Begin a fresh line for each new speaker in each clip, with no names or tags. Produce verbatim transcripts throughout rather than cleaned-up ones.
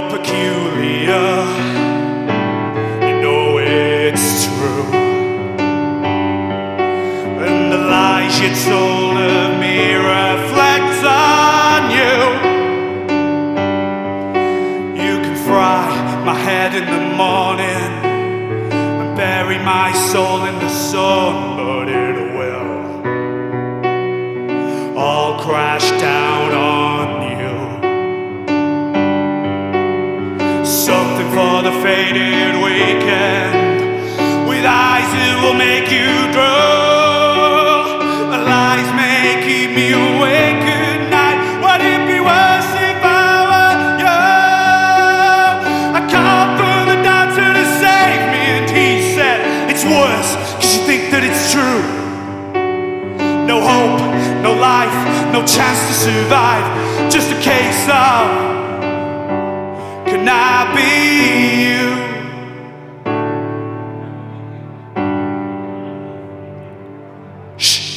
You're peculiar, you know it's true. And the lies you told of me reflect on you. You can fry my head in the morning and bury my soul in the sun, but it will all crash down on you. Something for the faded weekend, with eyes that will make you drool. Lies may keep me awake at night. Would it be worse if I were you? I called for the doctor to save me, and he said it's worse, cause you think that it's true. No hope, no life, no chance to survive. Just a case of, can I be you? Shh.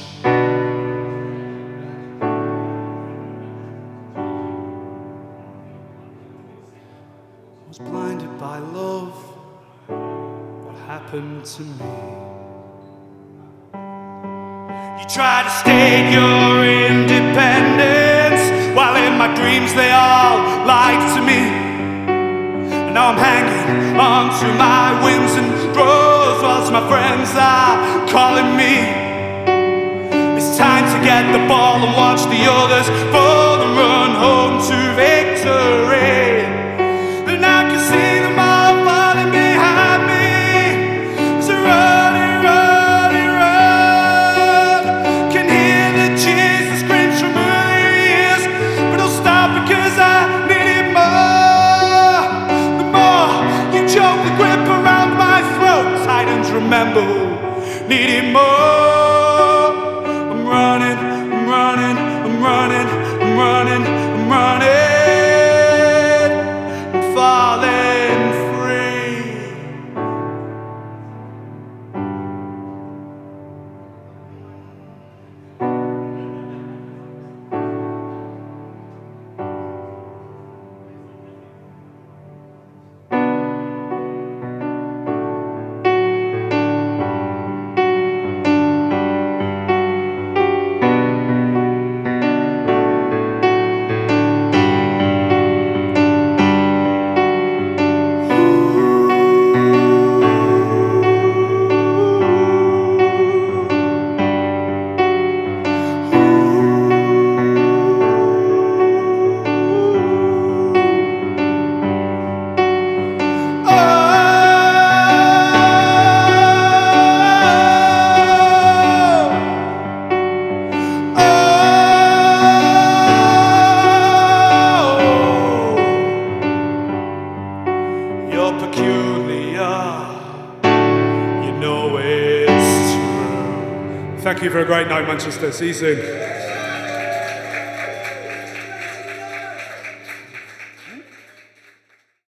I was blinded by love. What happened to me? You try to state your independence, while in my dreams they all lied to me. And now I'm hanging on to my whims and throws, whilst my friends are calling me. It's time to get the ball and watch the others fall and run home to victory. And I can see them all falling behind me. It's a running, running, run. Can hear the cheers and screams from earlier years, but I'll stop because I need it more. The more you choke the grip around my throat, Titans remember, need it more. I'm running, I'm running, I'm running, I'm running, I'm running. Falling free. You're peculiar, you know it's true. Thank you for a great night, Manchester. See you soon.